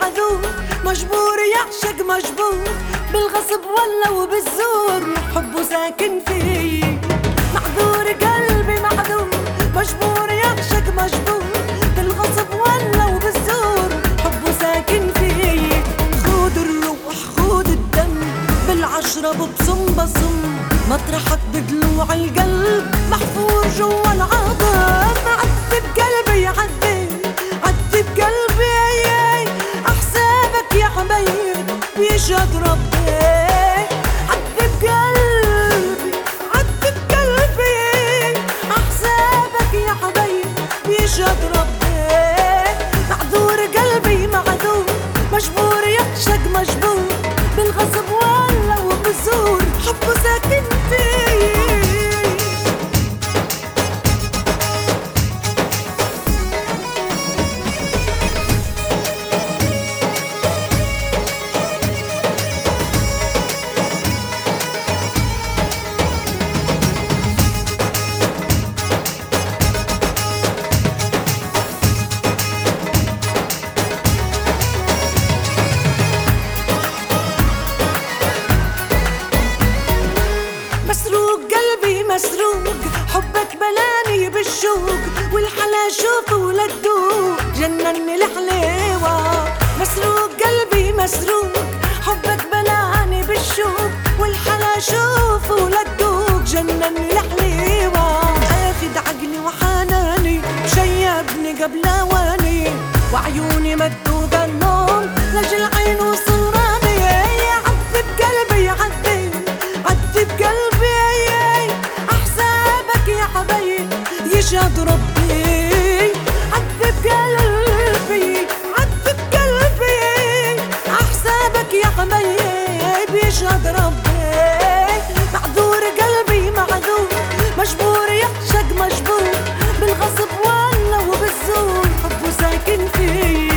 معذور، مجبور يعشق مجبور، بالغصب ولا وبالزور، حبه ساكن فيي. معذور قلبي معذور، مجبور يعشق مجبور، بالغصب ولا وبالزور، حبه ساكن فيي. خود الروح خود الدم، بالعشرة ببصم بصم، مطرحك بضلوع القلب، محفور جوا العظم. عذب قلبي عذب قلبي، أحسابك يا حبيب بيشهد ربي. عذب قلبي أحسابك يا حبيب بيشهد ربي. معذور قلبي معذور، مجبور يعشق مجبور، بالغصب ولا وبالزور، حبه ساكن فيي. مسروق قلبي مسروق، حبك بلاني بالشوق، والحلا شوفه ولا تدوق، جنني الحليوة. مسروق قلبي مسروق، حبك بلاني بالشوق، والحلا شوفه ولا تدوق، جنني الحليوة. اخد عقلي وحناني، شيبني قبل اواني، وعيوني مدودة النوم، لاجل عين وصراني. عذب قلبي عذب قلبي، أحسابك يا حبيب يشهد ربي. عذب قلبي أحسابك يا حبيب يشهد ربي. معذور قلبي معذور، مجبور يعشق مجبور، بالغصب ولا وبالزور، حبه ساكن فيي.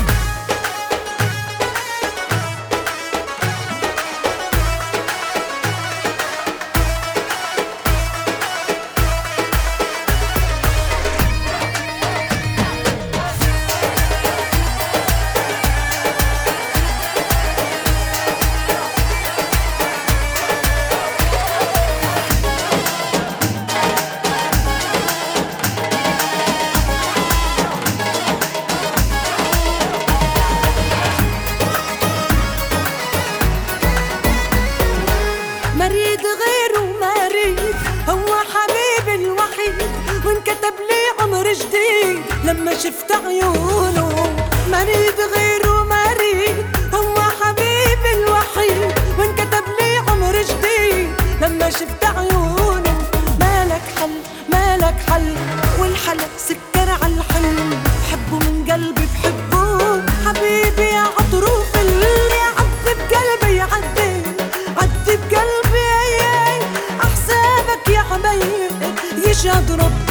مريد غيره مريد، هو حبيبي الوحيد، وانكتب لي عمر جديد لما شفت عيونه. مريد غيره مريد، هو حبيبي الوحيد، وانكتب لي عمر جديد لما شفت عيونه. مالك حل والحل سكر عالحل، بحبه من قلبي بحبه، حبيبي يا عطروف اللي. عذب قلبي عذب قلبي، أحسابك يا حبيب يشهد ربي.